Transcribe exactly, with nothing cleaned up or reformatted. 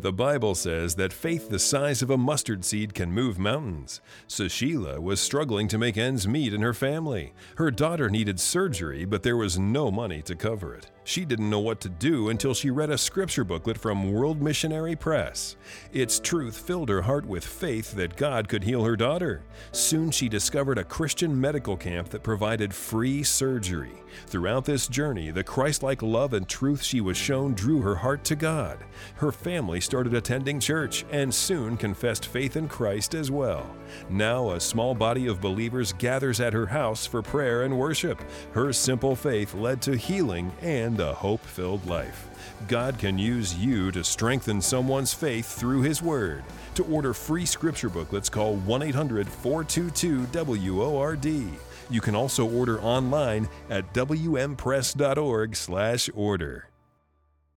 The Bible says that faith the size of a mustard seed can move mountains. So Sheila was struggling to make ends meet in her family. Her daughter needed surgery, but there was no money to cover it. She didn't know what to do until she read a scripture booklet from World Missionary Press. Its truth filled her heart with faith that God could heal her daughter. Soon she discovered a Christian medical camp that provided free surgery. Throughout this journey, the Christ-like love and truth she was shown drew her heart to God. Her family started attending church and soon confessed faith in Christ as well. Now a small body of believers gathers at her house for prayer and worship. Her simple faith led to healing and a hope-filled life. God can use you to strengthen someone's faith through His Word. To order free scripture booklets, call one eight hundred, four two two, W O R D. You can also order online at w m press dot org slash order.